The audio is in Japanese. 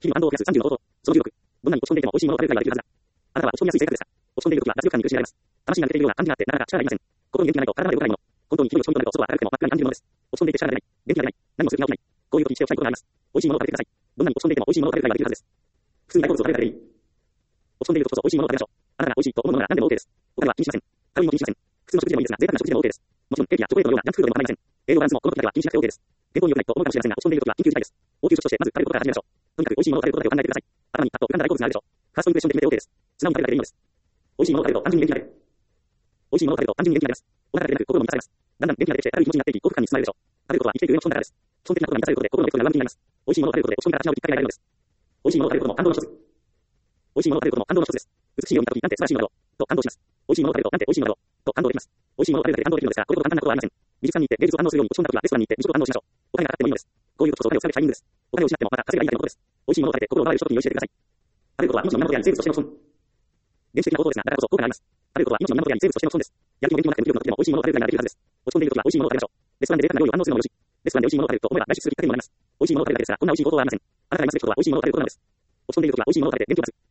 日々の安藤を増やす30の方法。その16。どんなに落ち込んでいても美味しいものを食べるくらいはできるはずだ。あなたは落ち込みやすい性格ですか？落ち込んでいる時は脱力感に苦しめられます。魂が抜けているような感じがあってなかなか力がありません。心に元気がないと体が動かないもの。本当に日々を落ち込みとなると外は明るくても真っ暗に感じるものです。落ち込んでいて力が出ない。元気が出ない。何もする気が起きない。こういう時にしておきたいことがあります。美味しいものを食べてください。どんなに落ち込んでいても美味しいものを食べるくらいはできるはずです。普通に大好物を食べるだけでいい。落ち込んでいる時こそ美味しいものを食べましょう。あなたが美味しいと思うものなら何でも OK です。他は気にしません。カロリーも気にしません。普通の食事でもいいですが、贅沢な食事でも OK です。もちろんケーキやチョコレートのようなジャンクフードでも構いません。栄養バランスもこの時だけは気にしなくて OK です。健康に良くないと思うかもしれませんが、落ち込んでいる時は緊急事態です。応急処置としてまず食べることから始めましょう。とにかく美味しいものを食べることだけを考えてください。頭にパッと浮かんだ大好物があるでしょう。ファーストインプレッションで決めて OK です。素直に食べるだけでいいのです。美味しいものを食べると単純に元気になる。美味しいものを食べると単純に元気になります。お腹だけでなく心も満たされます。だんだん元気が出てきて軽い気持ちになっていき、幸福感に包まれるでしょう。食べることは生きていく上の基本だからです。基本的なことが満たされることで心のベクトルが上向きになります。美味しいものを食べることで落ち込みから立ち直るきっかけが得られるのです。美味しいものを食べることも感動の一つ。美味しいものを食べることも感動の一つです。美しいように見たときなんて素晴らしいものだろうと感動します。美味しいものを食べるとなんて美味しいものだろうと感動できます。美味しいものを食べるだけで感動できるのですが、これほど簡単なことはありません。美術館に行って芸術を堪能するように落ち込んだときはレストランに行って美食を堪能しましょう。お金がかかってもいいのです。こういうことこそお金を使うタイミングです。お金を失ってもまた稼げばいいだけのことです。美味しいものを食べて心を奪われる人に用意してください。食べることは命の源であり生物としての損。原始的な方法ですが、だからこそ効果があります。食べることは命の源であり生物としての損です。やる気も元気もなくて無気力な時でも美味しいものを食べるくらいならできるはずです。落ち込んでいるときは美味しいものを食べましょう。レストランで贅沢な料理を堪能するのもよし。レストランで美味しいものを食べると思えば外出するきっかけにもなります。美味しいものを食べるだけですが、こんな美味しい行動はありません。あなたが今すべきことは美味しいものを食べることなのです。落ち込んでいるときは美味しいものを食べて元気を出す。